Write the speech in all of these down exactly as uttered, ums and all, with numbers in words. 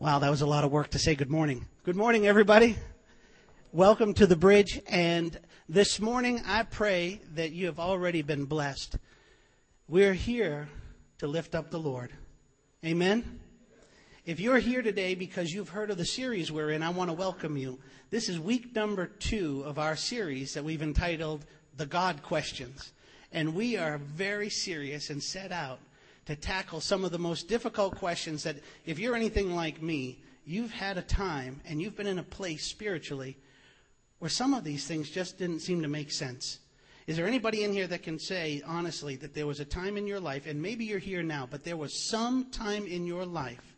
Wow, that was a lot of work to say good morning. Good morning, everybody. Welcome to the Bridge. And this morning, I pray that you have already been blessed. We're here to lift up the Lord. Amen? If you're here today because you've heard of the series we're in, I want to welcome you. This is week number two of our series that we've entitled The God Questions. And we are very serious and set out to tackle some of the most difficult questions that, if you're anything like me, you've had a time and you've been in a place spiritually where some of these things just didn't seem to make sense. Is there anybody in here that can say, honestly, that there was a time in your life, and maybe you're here now, but there was some time in your life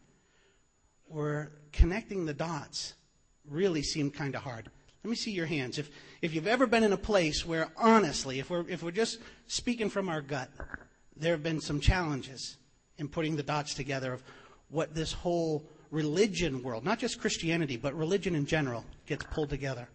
where connecting the dots really seemed kind of hard? Let me see your hands. If if you've ever been in a place where, honestly, if we're if we're just speaking from our gut, there have been some challenges in putting the dots together of what this whole religion world, not just Christianity, but religion in general, gets pulled together.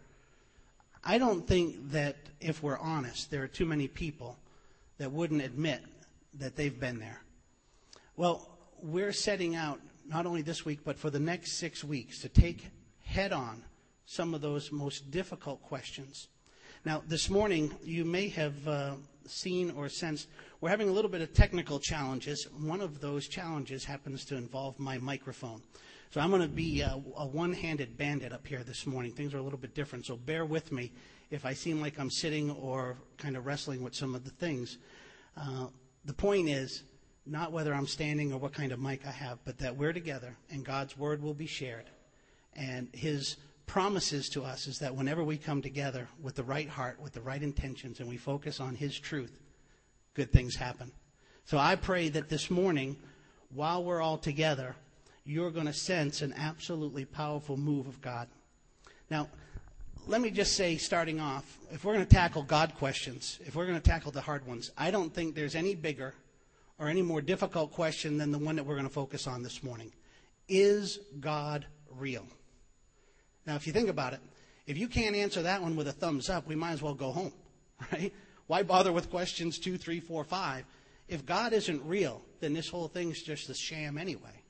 I don't think that, if we're honest, there are too many people that wouldn't admit that they've been there. Well, we're setting out, not only this week, but for the next six weeks, to take head on some of those most difficult questions. Now, this morning, you may have uh, seen or sensed we're having a little bit of technical challenges. One of those challenges happens to involve my microphone. So I'm going to be a, a one-handed bandit up here this morning. Things are a little bit different, so bear with me if I seem like I'm sitting or kind of wrestling with some of the things. Uh, the point is not whether I'm standing or what kind of mic I have, but that we're together and God's word will be shared. And his promises to us is that whenever we come together with the right heart, with the right intentions, and we focus on his truth, good things happen. So I pray that this morning, while we're all together, you're going to sense an absolutely powerful move of God. Now, let me just say, starting off, if we're going to tackle God questions, if we're going to tackle the hard ones, I don't think there's any bigger or any more difficult question than the one that we're going to focus on this morning. Is God real? Now, if you think about it, if you can't answer that one with a thumbs up, we might as well go home, right? Why bother with questions two, three, four, five? If God isn't real, then this whole thing's just a sham anyway.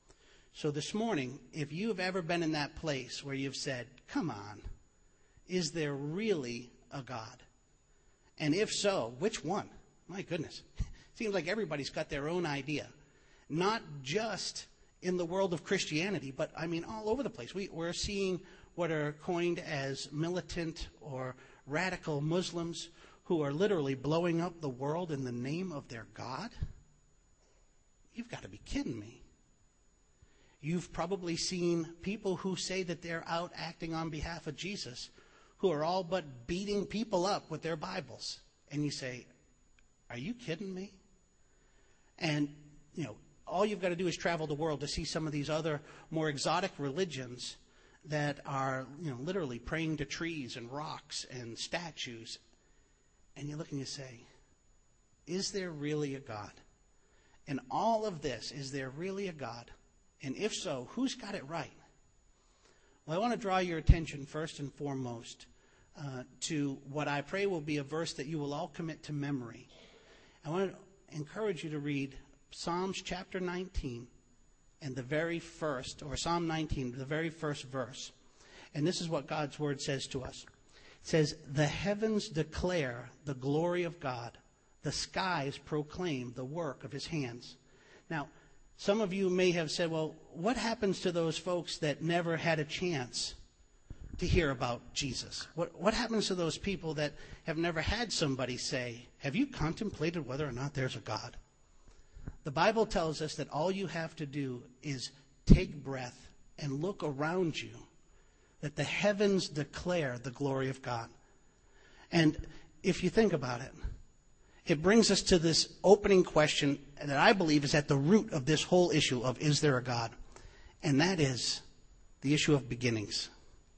So this morning, if you've ever been in that place where you've said, come on, is there really a God? And if so, which one? My goodness. Seems like everybody's got their own idea. Not just in the world of Christianity, but I mean all over the place. We, we're seeing what are coined as militant or radical Muslims who are literally blowing up the world in the name of their God? You've got to be kidding me. You've probably seen people who say that they're out acting on behalf of Jesus who are all but beating people up with their Bibles. And you say, are you kidding me? And, you know, all you've got to do is travel the world to see some of these other more exotic religions that are, you know, literally praying to trees and rocks and statues. And you look and you say, is there really a God? And all of this, is there really a God? And if so, who's got it right? Well, I want to draw your attention first and foremost uh, to what I pray will be a verse that you will all commit to memory. I want to encourage you to read Psalms chapter nineteen and the very first, or Psalm nineteen, the very first verse. And this is what God's word says to us. It says, the heavens declare the glory of God. The skies proclaim the work of his hands. Now, some of you may have said, well, what happens to those folks that never had a chance to hear about Jesus? What, what happens to those people that have never had somebody say, have you contemplated whether or not there's a God? The Bible tells us that all you have to do is take breath and look around you, that the heavens declare the glory of God. And if you think about it, it brings us to this opening question that I believe is at the root of this whole issue of, is there a God? And that is the issue of beginnings.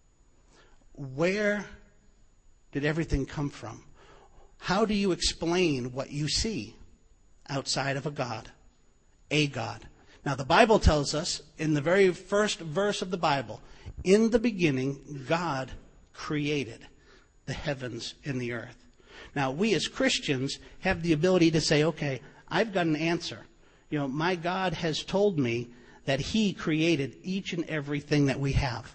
Where did everything come from? How do you explain what you see outside of a God? A God. Now, the Bible tells us in the very first verse of the Bible, in the beginning, God created the heavens and the earth. Now, we as Christians have the ability to say, okay, I've got an answer. You know, my God has told me that he created each and everything that we have.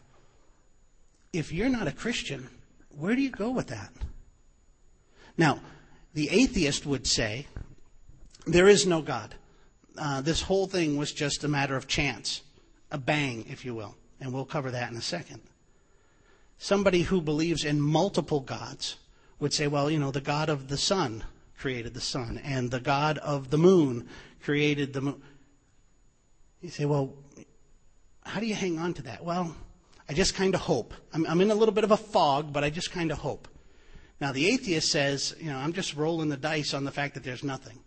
If you're not a Christian, where do you go with that? Now, the atheist would say, there is no God. Uh, this whole thing was just a matter of chance, a bang, if you will. And we'll cover that in a second. Somebody who believes in multiple gods would say, well, you know, the God of the sun created the sun, and the God of the moon created the moon. You say, well, how do you hang on to that? Well, I just kind of hope. I'm, I'm in a little bit of a fog, but I just kind of hope. Now, the atheist says, you know, I'm just rolling the dice on the fact that there's nothing.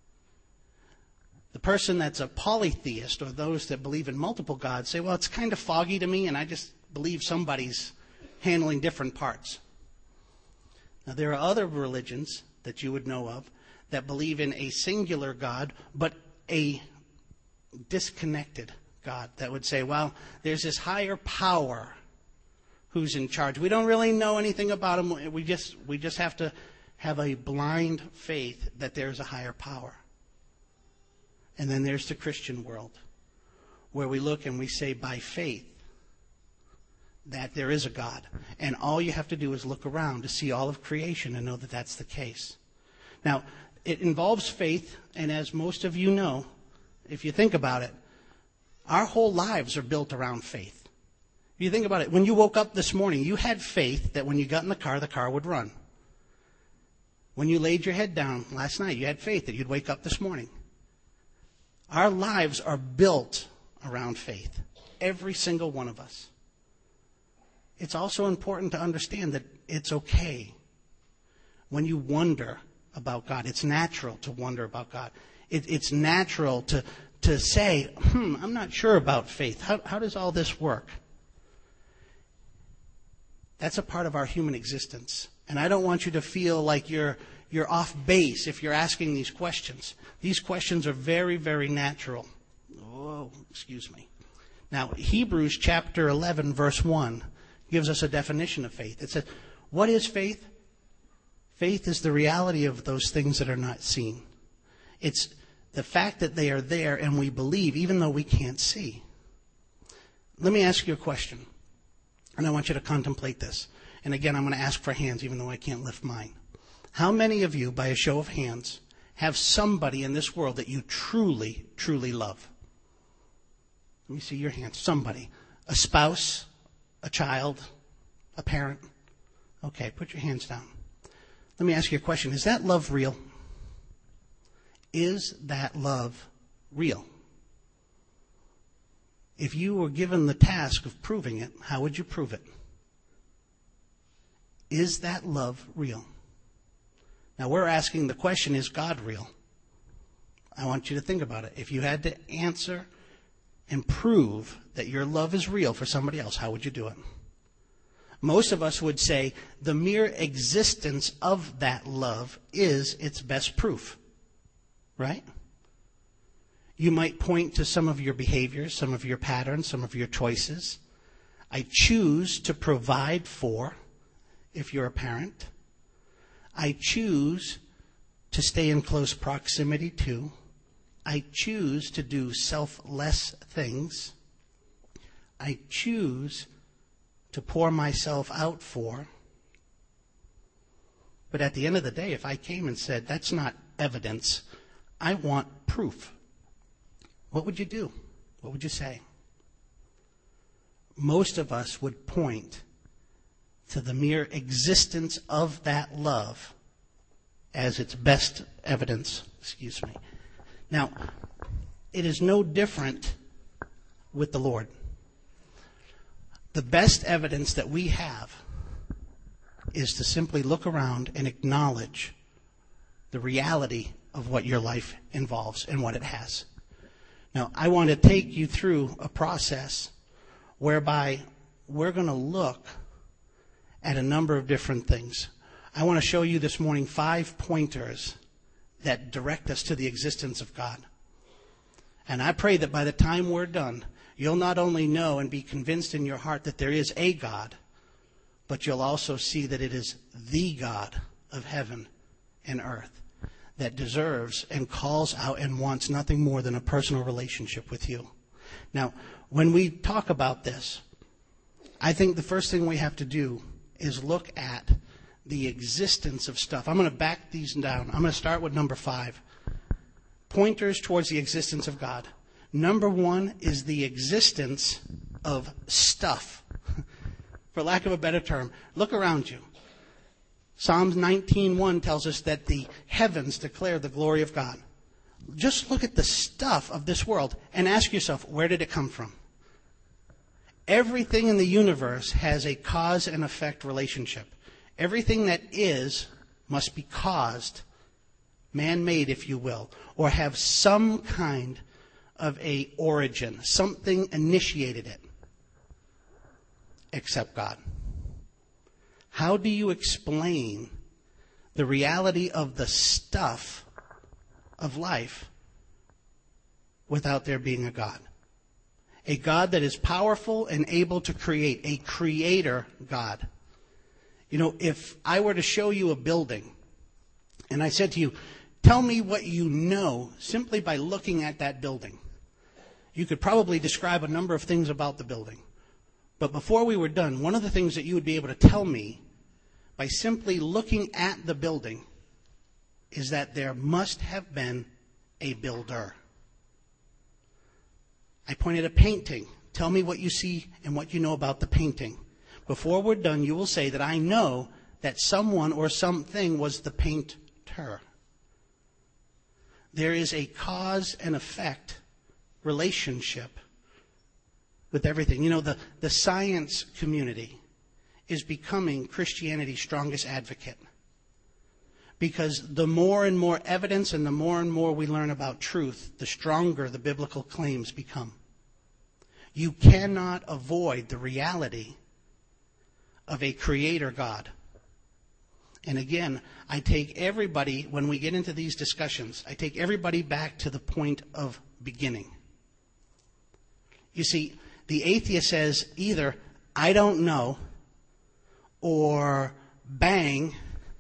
The person that's a polytheist, or those that believe in multiple gods, say, well, it's kind of foggy to me, and I just believe somebody's handling different parts. Now, there are other religions that you would know of that believe in a singular God, but a disconnected God that would say, well, there's this higher power who's in charge. We don't really know anything about him. We just, we just have to have a blind faith that there's a higher power. And then there's the Christian world, where we look and we say by faith that there is a God. And all you have to do is look around to see all of creation and know that that's the case. Now, it involves faith, and as most of you know, if you think about it, our whole lives are built around faith. If you think about it, when you woke up this morning, you had faith that when you got in the car, the car would run. When you laid your head down last night, you had faith that you'd wake up this morning. Our lives are built around faith, every single one of us. It's also important to understand that it's okay when you wonder about God. It's natural to wonder about God. It, it's natural to, to say, hmm, I'm not sure about faith. How, how does all this work? That's a part of our human existence. And I don't want you to feel like you're you're off base if you're asking these questions. These questions are very, very natural. Oh, excuse me. Now, Hebrews chapter eleven, verse one gives us a definition of faith. It says, what is faith? Faith is the reality of those things that are not seen. It's the fact that they are there and we believe even though we can't see. Let me ask you a question. And I want you to contemplate this. And again, I'm going to ask for hands even though I can't lift mine. How many of you, by a show of hands, have somebody in this world that you truly, truly love? Let me see your hands. Somebody. A spouse, a child, a parent. Okay, put your hands down. Let me ask you a question. Is that love real? Is that love real? If you were given the task of proving it, how would you prove it? Is that love real? Now we're asking the question, is God real? I want you to think about it. If you had to answer and prove that your love is real for somebody else, how would you do it? Most of us would say the mere existence of that love is its best proof. Right? You might point to some of your behaviors, some of your patterns, some of your choices. I choose to provide for, if you're a parent. I choose to stay in close proximity to. I choose to do selfless things. I choose to pour myself out for. But at the end of the day, if I came and said, that's not evidence, I want proof, what would you do? What would you say? Most of us would point to the mere existence of that love as its best evidence. Excuse me. Now, it is no different with the Lord. The best evidence that we have is to simply look around and acknowledge the reality of what your life involves and what it has. Now, I want to take you through a process whereby we're going to look at a number of different things. I want to show you this morning five pointers that direct us to the existence of God. And I pray that by the time we're done, you'll not only know and be convinced in your heart that there is a God, but you'll also see that it is the God of heaven and earth that deserves and calls out and wants nothing more than a personal relationship with you. Now, when we talk about this, I think the first thing we have to do is look at the existence of stuff. I'm going to back these down. I'm going to start with number five. Pointers towards the existence of God. Number one is the existence of stuff. For lack of a better term, look around you. Psalms nineteen one tells us that the heavens declare the glory of God. Just look at the stuff of this world and ask yourself, where did it come from? Everything in the universe has a cause and effect relationship. Everything that is must be caused, man-made, if you will, or have some kind of a origin. Something initiated it, except God. How do you explain the reality of the stuff of life without there being a God? A God that is powerful and able to create, a creator God. You know, if I were to show you a building and I said to you, tell me what you know simply by looking at that building, you could probably describe a number of things about the building. But before we were done, one of the things that you would be able to tell me by simply looking at the building is that there must have been a builder. I pointed a painting. Tell me what you see and what you know about the painting. Before we're done, you will say that I know that someone or something was the painter. There is a cause and effect relationship with everything. You know, the, the science community is becoming Christianity's strongest advocate. Because the more and more evidence and the more and more we learn about truth, the stronger the biblical claims become. You cannot avoid the reality of a creator God. And again, I take everybody, when we get into these discussions, I take everybody back to the point of beginning. You see, the atheist says either, I don't know, or bang,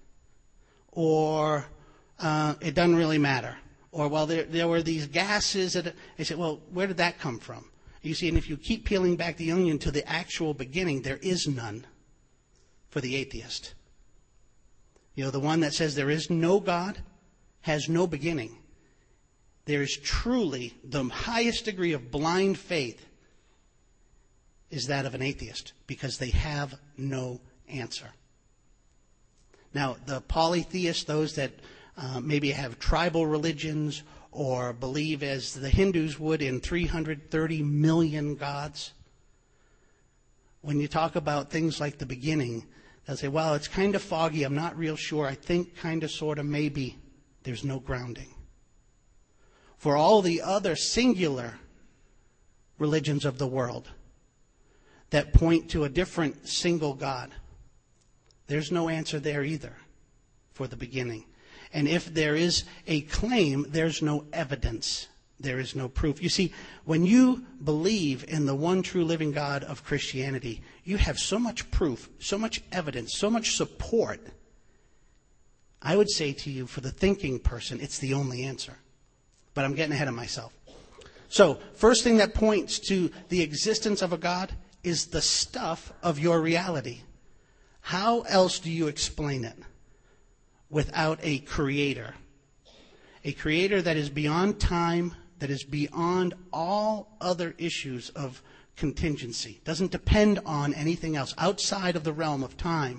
or uh, it doesn't really matter. Or, well, there, there were these gases. That, they said, well, where did that come from? You see, and if you keep peeling back the onion to the actual beginning, there is none for the atheist. You know, the one that says there is no God has no beginning. There is truly the highest degree of blind faith is that of an atheist, because they have no answer. Now, the polytheists, those that uh, maybe have tribal religions or believe, as the Hindus would, in three hundred thirty million gods, when you talk about things like the beginning, they'll say, well, it's kind of foggy. I'm not real sure. I think kind of, sort of, maybe. There's no grounding. For all the other singular religions of the world that point to a different single God, there's no answer there either for the beginning. And if there is a claim, there's no evidence. There is no proof. You see, when you believe in the one true living God of Christianity, you have so much proof, so much evidence, so much support. I would say to you, for the thinking person, it's the only answer. But I'm getting ahead of myself. So, first thing that points to the existence of a God is the stuff of your reality. How else do you explain it without a creator? A creator that is beyond time, that is beyond all other issues of contingency, doesn't depend on anything else outside of the realm of time.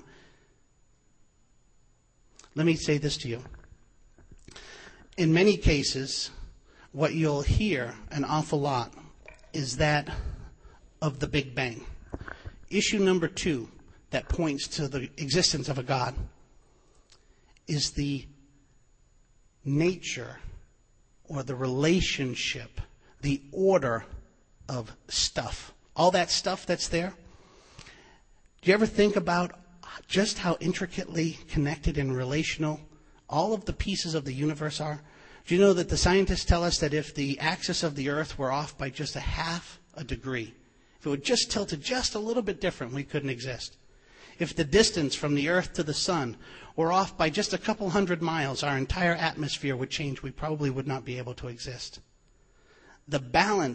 Let me say this to you. In many cases, what you'll hear an awful lot is that of the Big Bang. Issue number two that points to the existence of a God is the nature or the relationship, the order of stuff. All that stuff that's there. Do you ever think about just how intricately connected and relational all of the pieces of the universe are? Do you know that the scientists tell us that if the axis of the Earth were off by just a half a degree, if it would just tilted just a little bit different, we couldn't exist. If the distance from the Earth to the sun were off by just a couple hundred miles, our entire atmosphere would change. We probably would not be able to exist. The balance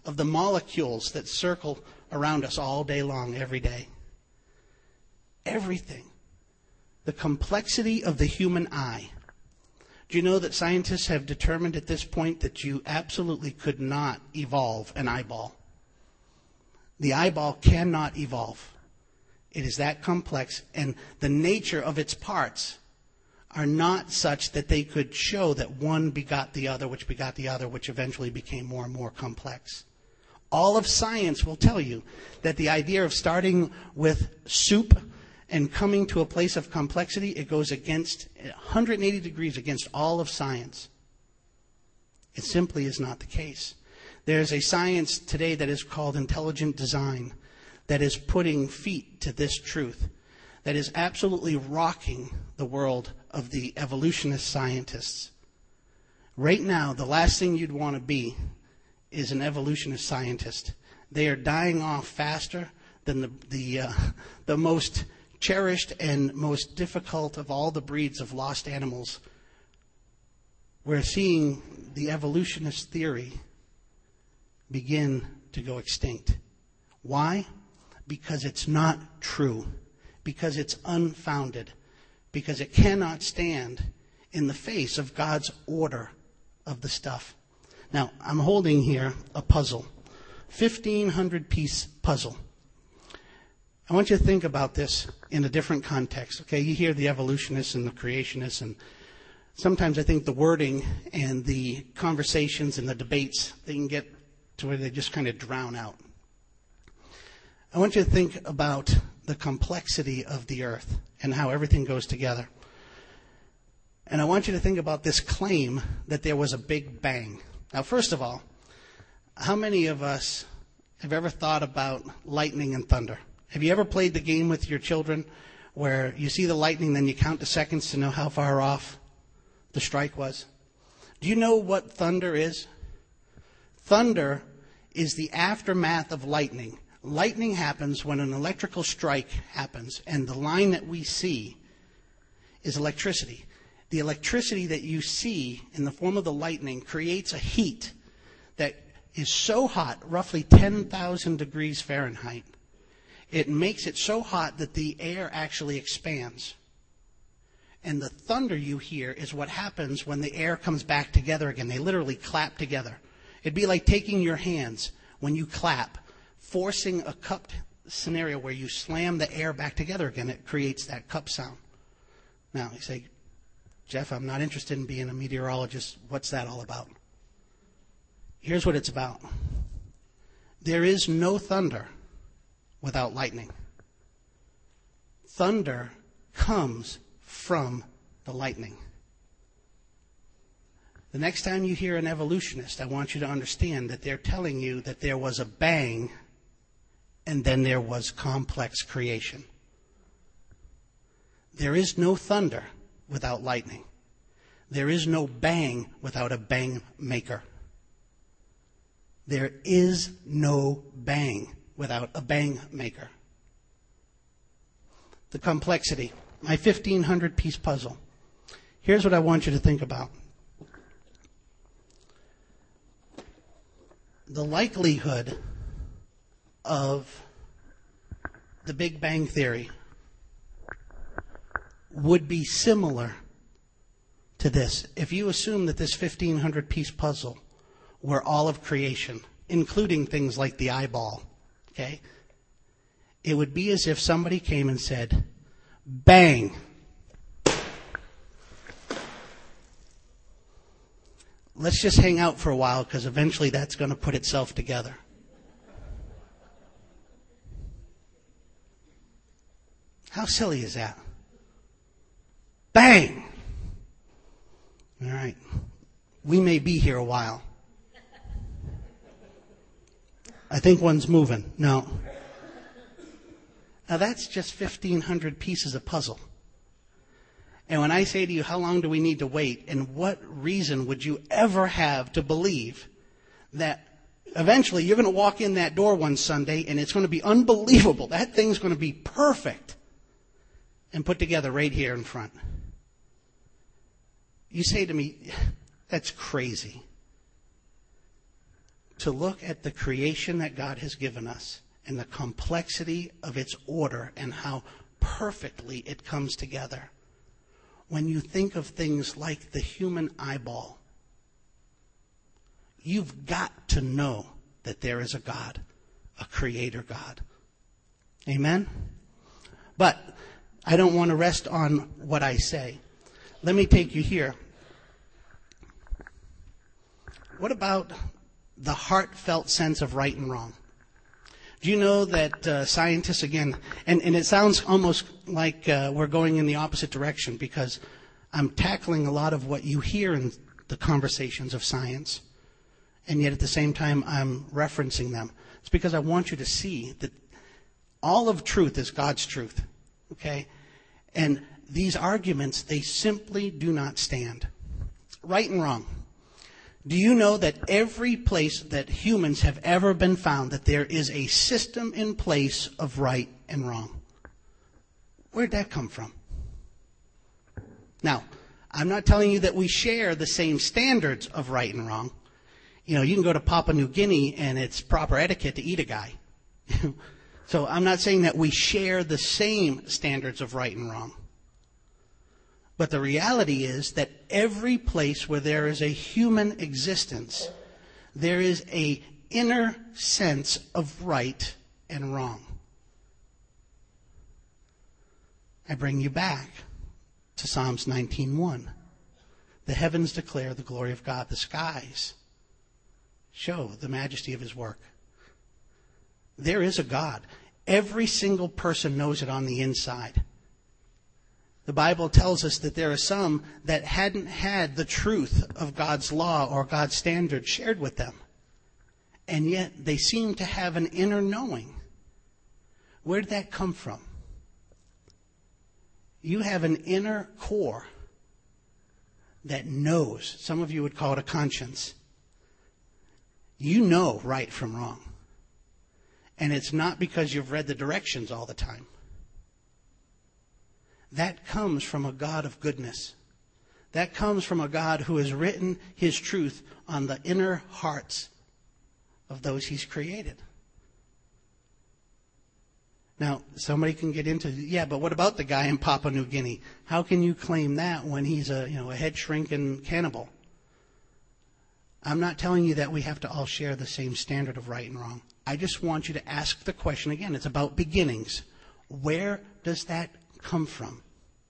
of the molecules that circle around us all day long, every day. Everything. The complexity of the human eye. Do you know that scientists have determined at this point that you absolutely could not evolve an eyeball? The eyeball cannot evolve. It is that complex, and the nature of its parts are not such that they could show that one begot the other, which begot the other, which eventually became more and more complex. All of science will tell you that the idea of starting with soup and coming to a place of complexity, it goes against one hundred eighty degrees against all of science. It simply is not the case. There's a science today that is called intelligent design that is putting feet to this truth, that is absolutely rocking the world of the evolutionist scientists. Right now, the last thing you'd want to be is an evolutionist scientist. They are dying off faster than the the, uh, the most cherished and most difficult of all the breeds of lost animals. We're seeing the evolutionist theory begin to go extinct. Why? Because it's not true. Because it's unfounded. Because it cannot stand in the face of God's order of the stuff. Now, I'm holding here a puzzle. fifteen hundred piece puzzle. I want you to think about this in a different context. Okay, you hear the evolutionists and the creationists, and sometimes I think the wording and the conversations and the debates, they can get to where they just kind of drown out. I want you to think about the complexity of the earth and how everything goes together. And I want you to think about this claim that there was a big bang. Now, first of all, how many of us have ever thought about lightning and thunder? Have you ever played the game with your children where you see the lightning, then you count the seconds to know how far off the strike was? Do you know what thunder is? Thunder is the aftermath of lightning. Lightning happens when an electrical strike happens, and the line that we see is electricity. The electricity that you see in the form of the lightning creates a heat that is so hot, roughly ten thousand degrees Fahrenheit. It makes it so hot that the air actually expands. And the thunder you hear is what happens when the air comes back together again. They literally clap together. It'd be like taking your hands when you clap, forcing a cupped scenario where you slam the air back together again. It creates that cup sound. Now, you say, Jeff, I'm not interested in being a meteorologist. What's that all about? Here's what it's about. There is no thunder without lightning. Thunder comes from the lightning. The next time you hear an evolutionist, I want you to understand that they're telling you that there was a bang and then there was complex creation. There is no thunder without lightning. There is no bang without a bang maker. There is no bang without a bang maker. The complexity. My fifteen hundred piece puzzle. Here's what I want you to think about. The likelihood of the Big Bang Theory would be similar to this. If you assume that this fifteen hundred piece puzzle were all of creation, including things like the eyeball, okay, it would be as if somebody came and said, bang. Let's just hang out for a while because eventually that's going to put itself together. How silly is that? Bang! All right. We may be here a while. I think one's moving. No. Now that's just fifteen hundred pieces of puzzle. And when I say to you, how long do we need to wait? And what reason would you ever have to believe that eventually you're going to walk in that door one Sunday and it's going to be unbelievable. That thing's going to be perfect and put together right here in front. You say to me, that's crazy. to look at the creation that God has given us and the complexity of its order and how perfectly it comes together. When you think of things like the human eyeball, you've got to know that there is a God, a creator God. Amen? But I don't want to rest on what I say. Let me take you here. What about the heartfelt sense of right and wrong? Do you know that uh, scientists, again, and, and it sounds almost like uh, we're going in the opposite direction because I'm tackling a lot of what you hear in the conversations of science, and yet at the same time I'm referencing them. It's because I want you to see that all of truth is God's truth, okay? And these arguments, they simply do not stand. Right and wrong. Do you know that every place that humans have ever been found, that there is a system in place of right and wrong? Where'd that come from? Now, I'm not telling you that we share the same standards of right and wrong. You know, you can go to Papua New Guinea and it's proper etiquette to eat a guy. So I'm not saying that we share the same standards of right and wrong. But the reality is that every place where there is a human existence, there is an inner sense of right and wrong. I bring you back to Psalms nineteen one. The heavens declare the glory of God. The skies show the majesty of his work. There is a God. Every single person knows it on the inside. The Bible tells us that there are some that hadn't had the truth of God's law or God's standard shared with them. And yet they seem to have an inner knowing. Where did that come from? You have an inner core that knows. Some of you would call it a conscience. You know right from wrong. And it's not because you've read the directions all the time. That comes from a God of goodness. That comes from a God who has written his truth on the inner hearts of those he's created. Now, somebody can get into, yeah, but what about the guy in Papua New Guinea? How can you claim that when he's a, you know, a head shrinking cannibal? I'm not telling you that we have to all share the same standard of right and wrong. I just want you to ask the question again. It's about beginnings. Where does that come from?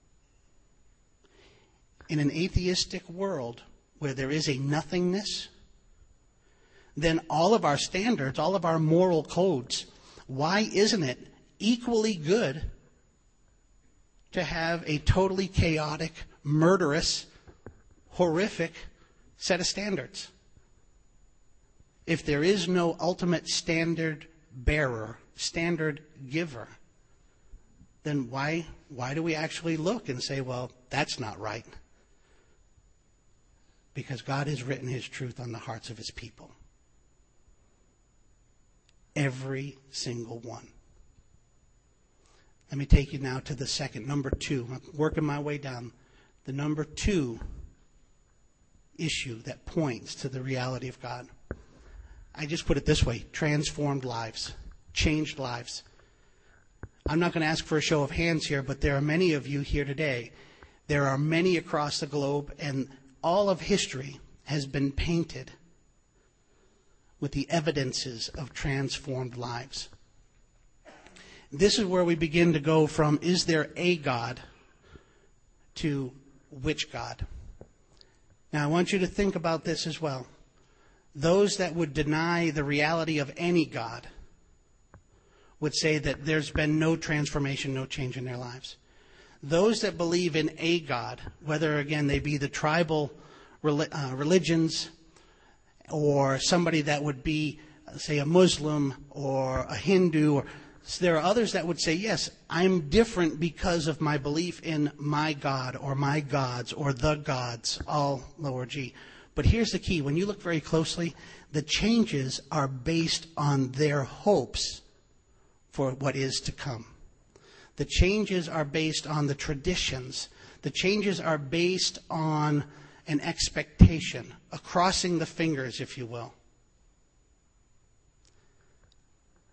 In an atheistic world where there is a nothingness, then all of our standards, all of our moral codes, why isn't it equally good to have a totally chaotic, murderous, horrific set of standards? If there is no ultimate standard bearer, standard giver, then why why do we actually look and say, well, that's not right? Because God has written his truth on the hearts of his people. Every single one. Let me take you now to the second, number two. I'm working my way down. The number two issue that points to the reality of God. I just put it this way: transformed lives, changed lives. I'm not going to ask for a show of hands here, but there are many of you here today. There are many across the globe, and all of history has been painted with the evidences of transformed lives. This is where we begin to go from, is there a God, to which God? Now, I want you to think about this as well. Those that would deny the reality of any God would say that there's been no transformation, no change in their lives. Those that believe in a God, whether, again, they be the tribal uh, religions or somebody that would be, say, a Muslim or a Hindu, or so there are others that would say, yes, I'm different because of my belief in my God or my gods or the gods, all lower G. But here's the key. When you look very closely, the changes are based on their hopes for what is to come. The changes are based on the traditions. The changes are based on an expectation, a crossing the fingers, if you will.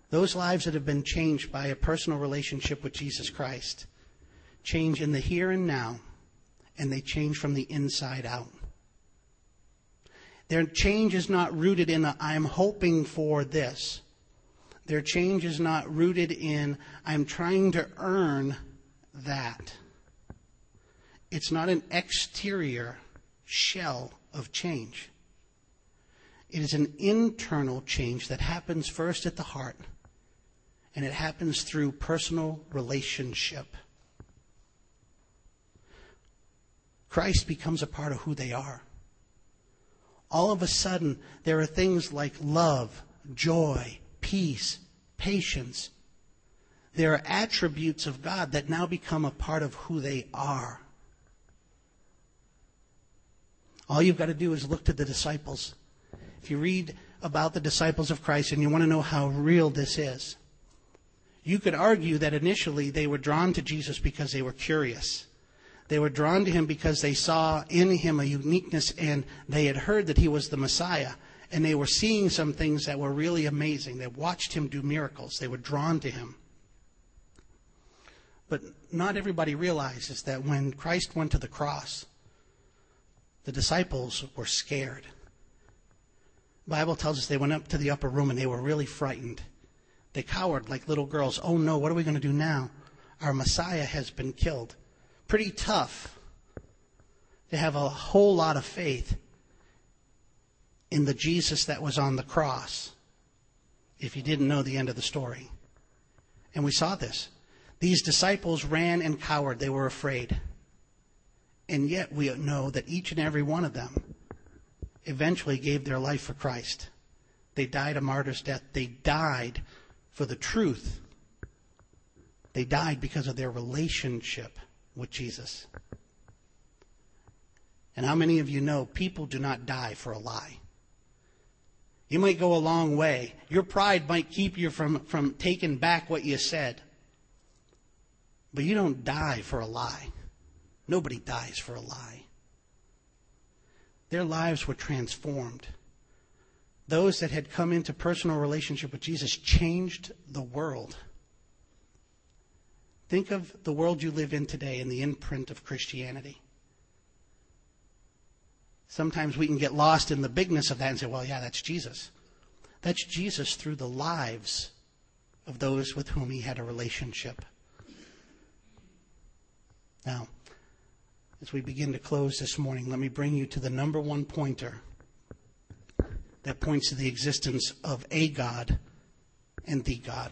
Those lives that have been changed by a personal relationship with Jesus Christ change in the here and now, and they change from the inside out. Their change is not rooted in a, I'm hoping for this. Their change is not rooted in, I'm trying to earn that. It's not an exterior shell of change. It is an internal change that happens first at the heart, and it happens through personal relationship. Christ becomes a part of who they are. All of a sudden, there are things like love, joy, peace, patience. There are attributes of God that now become a part of who they are. All you've got to do is look to the disciples. If you read about the disciples of Christ and you want to know how real this is, you could argue that initially they were drawn to Jesus because they were curious. They were drawn to him because they saw in him a uniqueness, and they had heard that he was the Messiah. And they were seeing some things that were really amazing. They watched him do miracles. They were drawn to him. But not everybody realizes that when Christ went to the cross, the disciples were scared. The Bible tells us they went up to the upper room and they were really frightened. They cowered like little girls. Oh no, what are we going to do now? Our Messiah has been killed. Pretty tough to have a whole lot of faith in the Jesus that was on the cross, if you didn't know the end of the story. And we saw this. These disciples ran and cowered. They were afraid. And yet we know that each and every one of them eventually gave their life for Christ. They died a martyr's death. They died for the truth. They died because of their relationship with Jesus. And how many of you know people do not die for a lie? You might go a long way. Your pride might keep you from, from taking back what you said. But you don't die for a lie. Nobody dies for a lie. Their lives were transformed. Those that had come into personal relationship with Jesus changed the world. Think of the world you live in today and the imprint of Christianity. Sometimes we can get lost in the bigness of that and say, well, yeah, that's Jesus. That's Jesus through the lives of those with whom he had a relationship. Now, as we begin to close this morning, let me bring you to the number one pointer that points to the existence of a God and the God.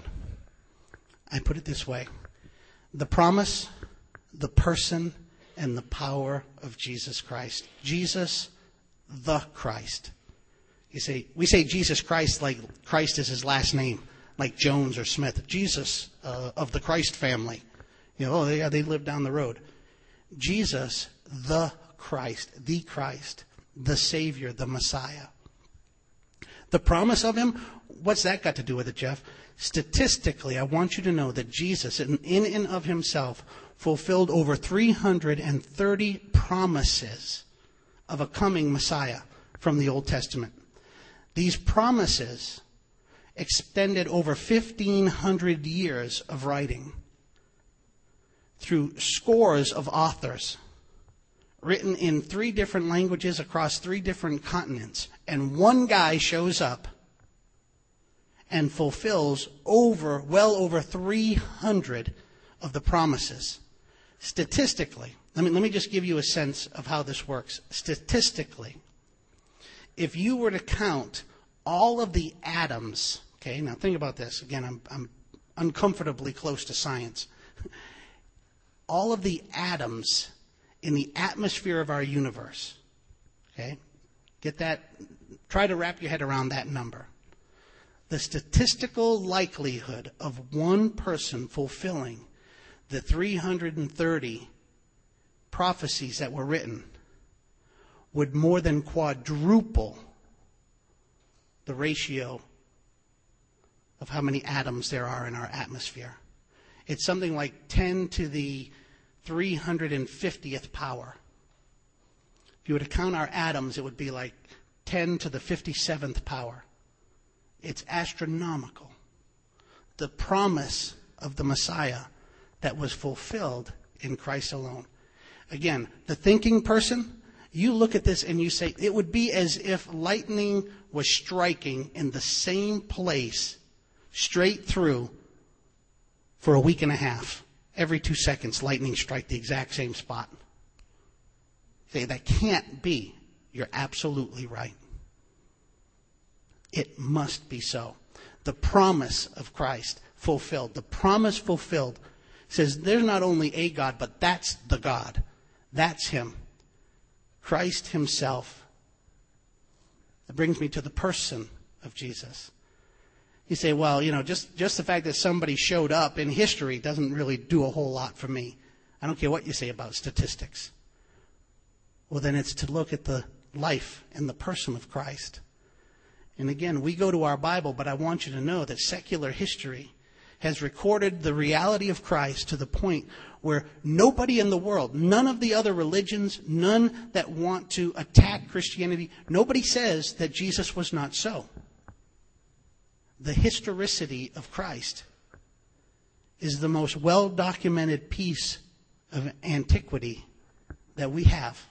I put it this way. The promise, the person, and the power of Jesus Christ. Jesus, the Christ. You say, we say Jesus Christ like Christ is his last name, like Jones or Smith. Jesus uh, of the Christ family. You know, oh, yeah, they live down the road. Jesus, the Christ, the Christ, the Savior, the Messiah. The promise of him, what's that got to do with it, Jeff? Statistically, I want you to know that Jesus, in, in and of himself, fulfilled over three hundred thirty promises of a coming Messiah from the Old Testament. These promises extended over fifteen hundred years of writing through scores of authors, written in three different languages across three different continents. And one guy shows up and fulfills over, well over three hundred of the promises. Statistically, let me, let me just give you a sense of how this works. Statistically, if you were to count all of the atoms, okay, now think about this. Again, I'm, I'm uncomfortably close to science. All of the atoms in the atmosphere of our universe, okay, get that, try to wrap your head around that number. The statistical likelihood of one person fulfilling the three hundred thirty prophecies that were written would more than quadruple the ratio of how many atoms there are in our atmosphere. It's something like ten to the three hundred fiftieth power. If you were to count our atoms, it would be like ten to the fifty-seventh power. It's astronomical. the promise of the Messiah that was fulfilled in Christ alone. Again, the thinking person, you look at this and you say, it would be as if lightning was striking in the same place, straight through, for a week and a half. Every two seconds, lightning strike the exact same spot. Say, that can't be. You're absolutely right. It must be so. The promise of Christ fulfilled. The promise fulfilled says there's not only a God, but that's the God. That's Him. Christ Himself. That brings me to the person of Jesus. You say, well, you know, just, just the fact that somebody showed up in history doesn't really do a whole lot for me. I don't care what you say about statistics. Well, then it's to look at the life and the person of Christ. And again, we go to our Bible, but I want you to know that secular history has recorded the reality of Christ to the point where nobody in the world, none of the other religions, none that want to attack Christianity, nobody says that Jesus was not so. The historicity of Christ is the most well-documented piece of antiquity that we have.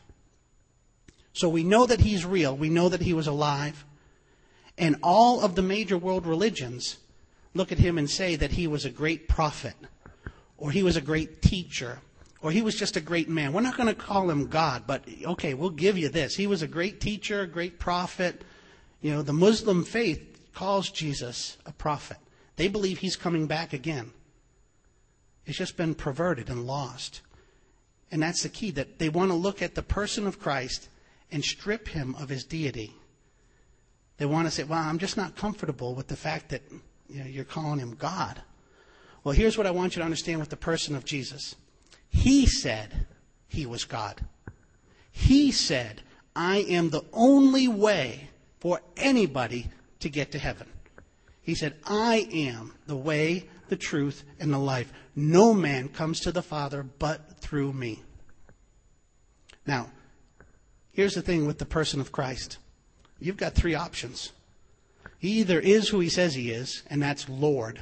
So we know that He's real. We know that He was alive. And all of the major world religions look at Him and say that He was a great prophet, or He was a great teacher, or He was just a great man. We're not going to call Him God, but okay, we'll give you this. He was a great teacher, a great prophet. You know, the Muslim faith calls Jesus a prophet. They believe He's coming back again. It's just been perverted and lost. And that's the key, that they want to look at the person of Christ and strip Him of His deity. They want to say, well, I'm just not comfortable with the fact that, you know, you're calling Him God. Well, here's what I want you to understand with the person of Jesus. He said He was God. He said, I am the only way for anybody to get to heaven. He said, I am the way, the truth, and the life. No man comes to the Father but through me. Now, here's the thing with the person of Christ. You've got three options. He either is who He says He is, and that's Lord.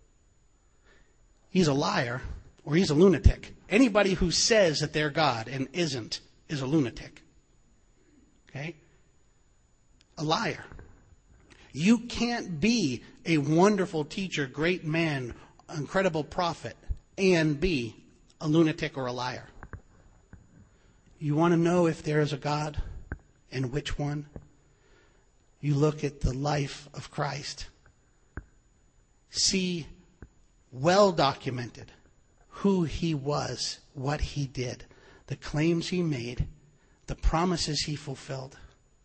He's a liar, or He's a lunatic. Anybody who says that they're God and isn't is a lunatic. Okay? A liar. You can't be a wonderful teacher, great man, incredible prophet, and be a lunatic or a liar. You want to know if there is a God, and which one? You look at the life of Christ. See, well documented, who He was, what He did, the claims He made, the promises He fulfilled.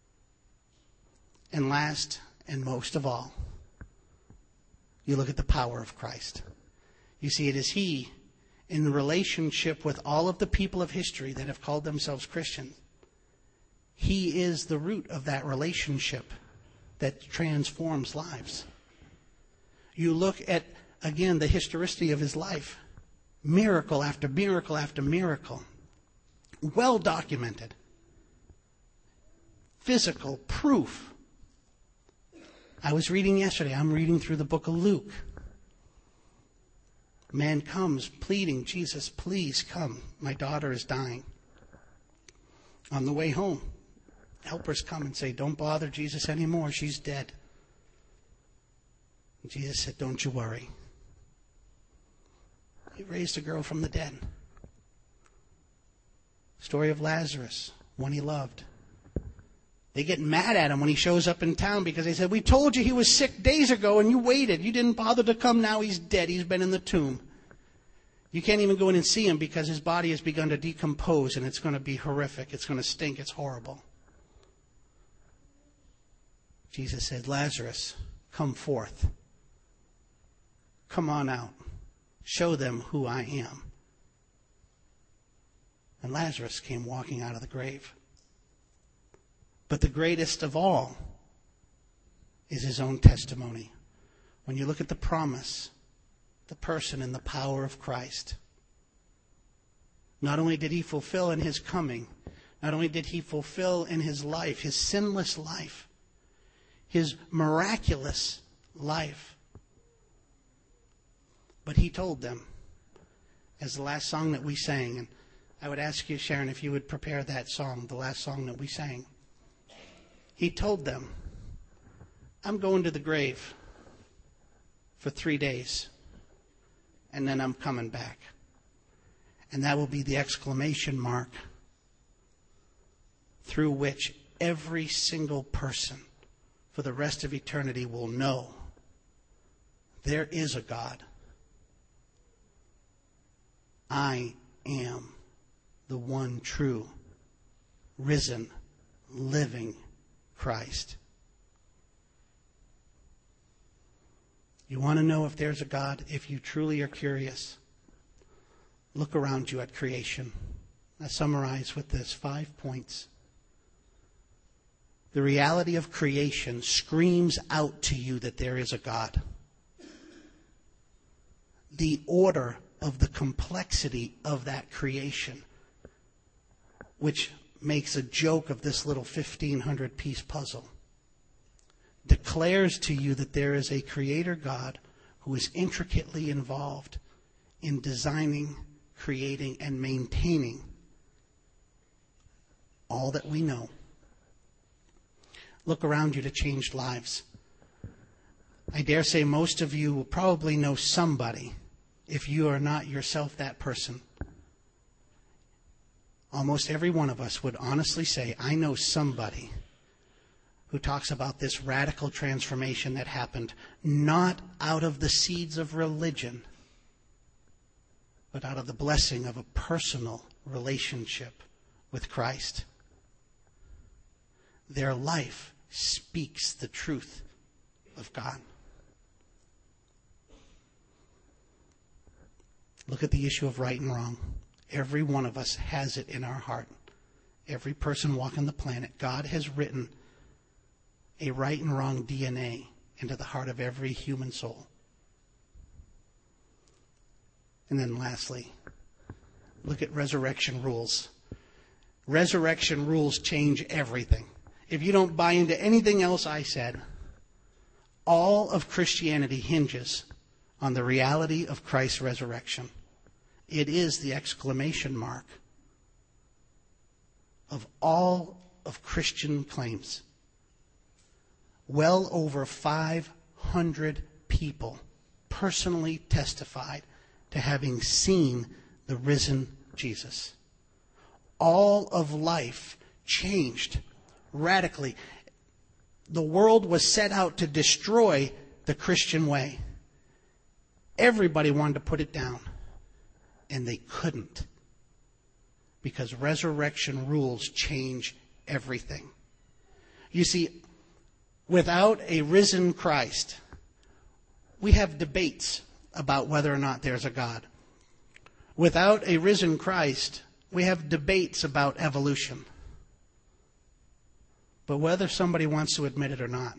And last and most of all, you look at the power of Christ. You see, it is He, in the relationship with all of the people of history that have called themselves Christians, He is the root of that relationship that transforms lives. You look at, again, the historicity of His life. Miracle after miracle after miracle. Well documented. Physical proof. I was reading yesterday, I'm reading through the book of Luke. A man comes pleading, Jesus, please come. My daughter is dying. On the way home, helpers come and say, don't bother Jesus anymore. She's dead. And Jesus said, don't you worry. He raised a girl from the dead. Story of Lazarus, one He loved. They get mad at Him when He shows up in town because they said, we told you he was sick days ago and you waited. You didn't bother to come. Now he's dead. He's been in the tomb. You can't even go in and see him because his body has begun to decompose and it's going to be horrific. It's going to stink. It's horrible. Jesus said, Lazarus, come forth. Come on out. Show them who I am. And Lazarus came walking out of the grave. But the greatest of all is His own testimony. When you look at the promise, the person and the power of Christ, not only did He fulfill in His coming, not only did He fulfill in His life, His sinless life, His miraculous life, But he told them, as the last song that we sang, and I would ask you, Sharon, if you would prepare that song, the last song that we sang. He told them, I'm going to the grave for three days, and then I'm coming back. And that will be the exclamation mark through which every single person for the rest of eternity will know there is a God. I am the one true, risen, living Christ. You want to know if there's a God? If you truly are curious, look around you at creation. I summarize with this, five points. The reality of creation screams out to you that there is a God. The order of the complexity of that creation, which makes a joke of this little fifteen hundred piece puzzle, declares to you that there is a creator God who is intricately involved in designing, creating, and maintaining all that we know. Look around you to changed lives. I dare say most of you will probably know somebody, if you are not yourself that person. Almost every one of us would honestly say, I know somebody who talks about this radical transformation that happened not out of the seeds of religion, but out of the blessing of a personal relationship with Christ. Their life speaks the truth of God. Look at the issue of right and wrong. Every one of us has it in our heart. Every person walking the planet, God has written a right and wrong D N A into the heart of every human soul. And then lastly, look at resurrection rules. Resurrection rules change everything. If you don't buy into anything else I said, all of Christianity hinges on the reality of Christ's resurrection. It is the exclamation mark of all of Christian claims. Well over five hundred people personally testified to having seen the risen Jesus. All of life changed radically. The world was set out to destroy the Christian way. Everybody wanted to put it down, and they couldn't, because resurrection rules change everything. You see, without a risen Christ, we have debates about whether or not there's a God. Without a risen Christ, we have debates about evolution. But whether somebody wants to admit it or not,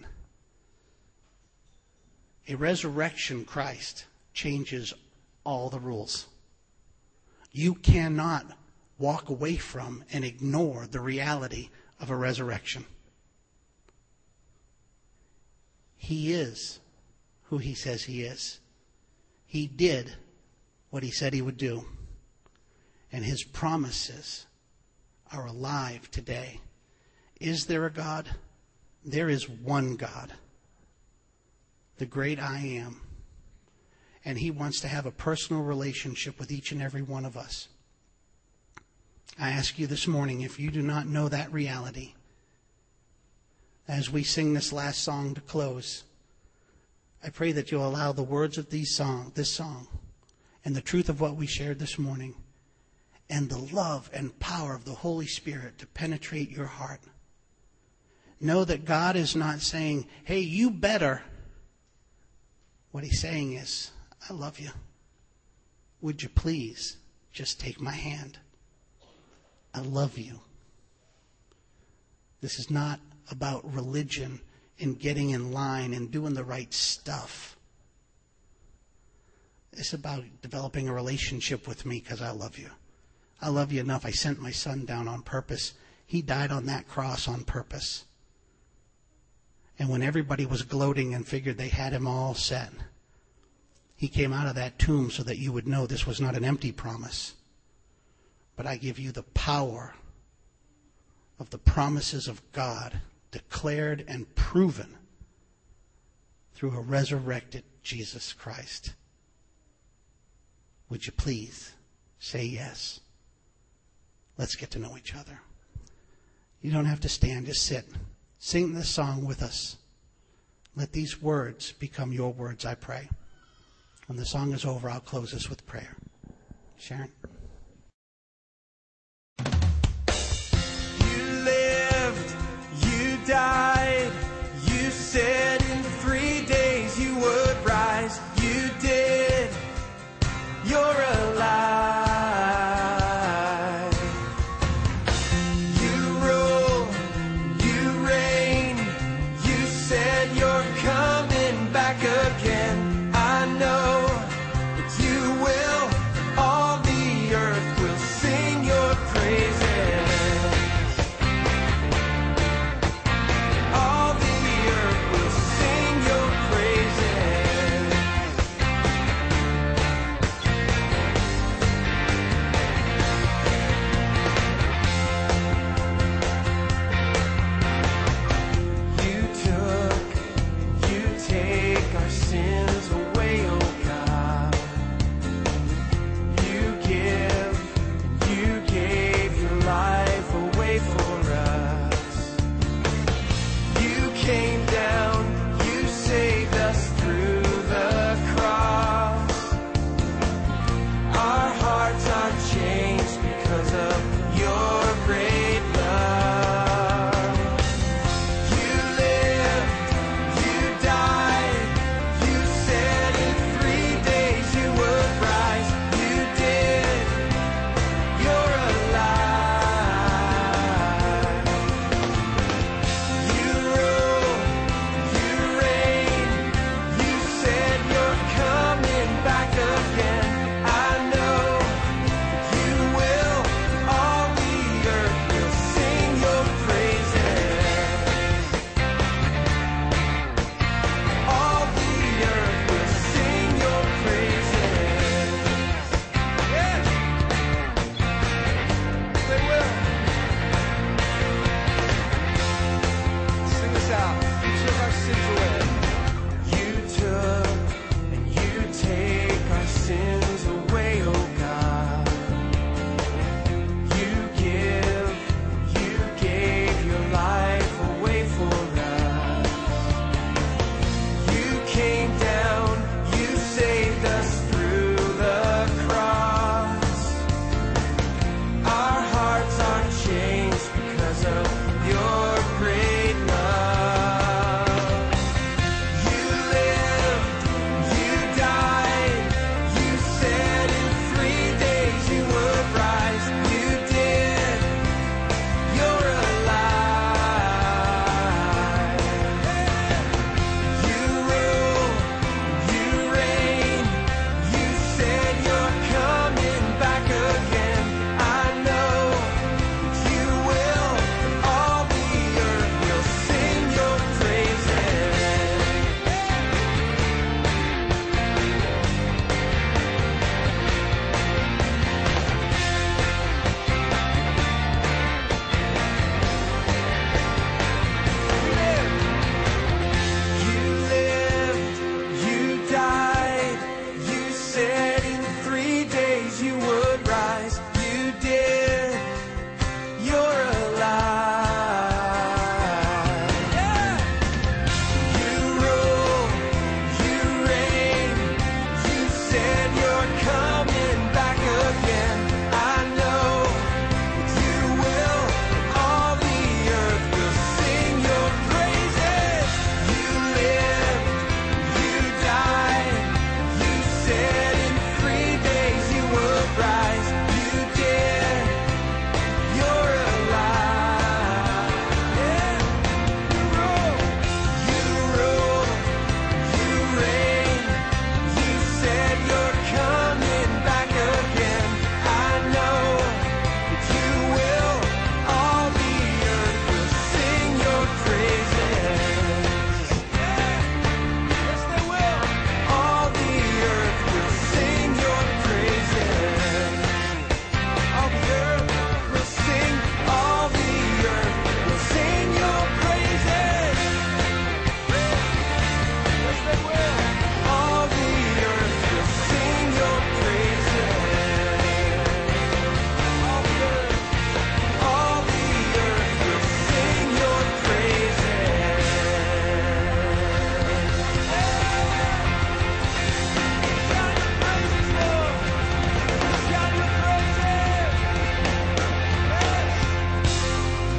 a resurrection Christ changes all the rules. You cannot walk away from and ignore the reality of a resurrection. He is who he says he is. He did what he said he would do. And his promises are alive today. Is there a God? There is one God, the great I Am. And he wants to have a personal relationship with each and every one of us. I ask you this morning, if you do not know that reality, as we sing this last song to close, I pray that you'll allow the words of these song, this song and the truth of what we shared this morning and the love and power of the Holy Spirit to penetrate your heart. Know that God is not saying, hey, you better. What he's saying is, I love you. Would you please just take my hand? I love you. This is not about religion and getting in line and doing the right stuff. It's about developing a relationship with me because I love you. I love you enough. I sent my son down on purpose. He died on that cross on purpose. And when everybody was gloating and figured they had him all set, He came out of that tomb so that you would know this was not an empty promise. But I give you the power of the promises of God declared and proven through a resurrected Jesus Christ. Would you please say yes? Let's get to know each other. You don't have to stand, just sit. Sing this song with us. Let these words become your words, I pray. When the song is over, I'll close this with prayer. Sharon? You lived, you died, you said in three days you would rise. You did, you're alive. You rule, you reign, you said you're coming back again. I know that you will all the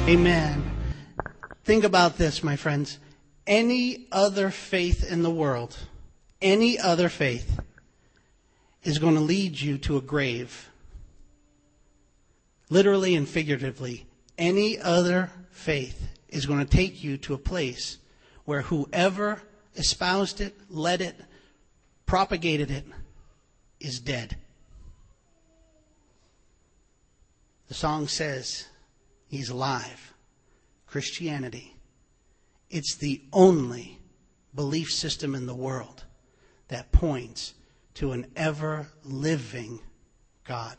Amen. Think about this, my friends. Any other faith in the world, any other faith is going to lead you to a grave. Literally and figuratively, any other faith is going to take you to a place where whoever espoused it, led it, propagated it, is dead. The song says he's alive. Christianity, it's the only belief system in the world that points to an ever-living God.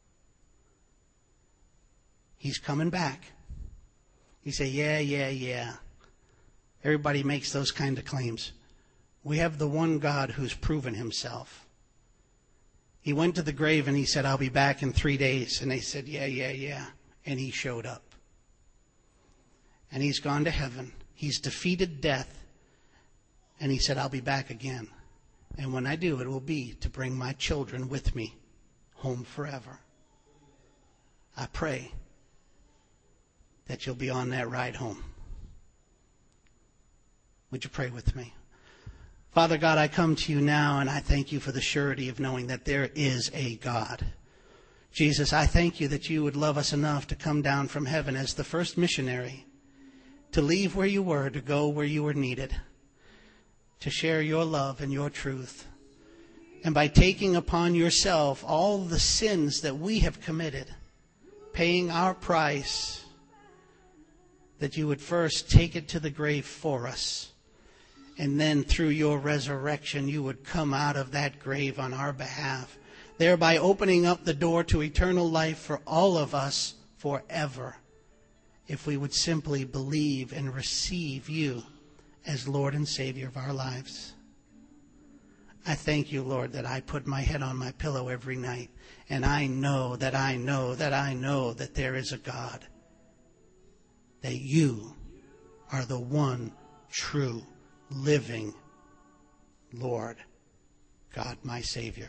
He's coming back. You say, yeah, yeah, yeah. Everybody makes those kind of claims. We have the one God who's proven himself. He went to the grave and he said, I'll be back in three days. And they said, yeah, yeah, yeah. And he showed up. And he's gone to heaven. He's defeated death. And he said, I'll be back again. And when I do, it will be to bring my children with me home forever. I pray that you'll be on that ride home. Would you pray with me? Father God, I come to you now and I thank you for the surety of knowing that there is a God. Jesus, I thank you that you would love us enough to come down from heaven as the first missionary, to leave where you were, to go where you were needed, to share your love and your truth. And by taking upon yourself all the sins that we have committed, paying our price, that you would first take it to the grave for us. And then through your resurrection, you would come out of that grave on our behalf, thereby opening up the door to eternal life for all of us forever, if we would simply believe and receive you as Lord and Savior of our lives. I thank you, Lord, that I put my head on my pillow every night, and I know that I know that I know that there is a God, that you are the one true living Lord, God, my Savior.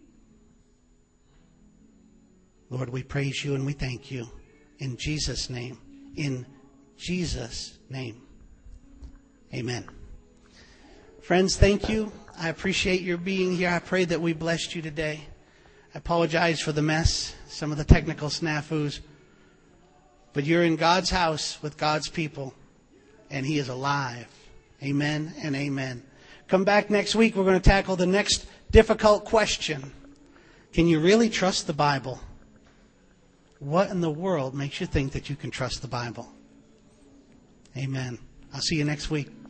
Lord, we praise you and we thank you in Jesus' name. In Jesus' name. Amen. Friends, thank you. I appreciate your being here. I pray that we blessed you today. I apologize for the mess, some of the technical snafus. But you're in God's house with God's people, and he is alive. Amen and amen. Come back next week. We're going to tackle the next difficult question. Can you really trust the Bible? What in the world makes you think that you can trust the Bible? Amen. I'll see you next week.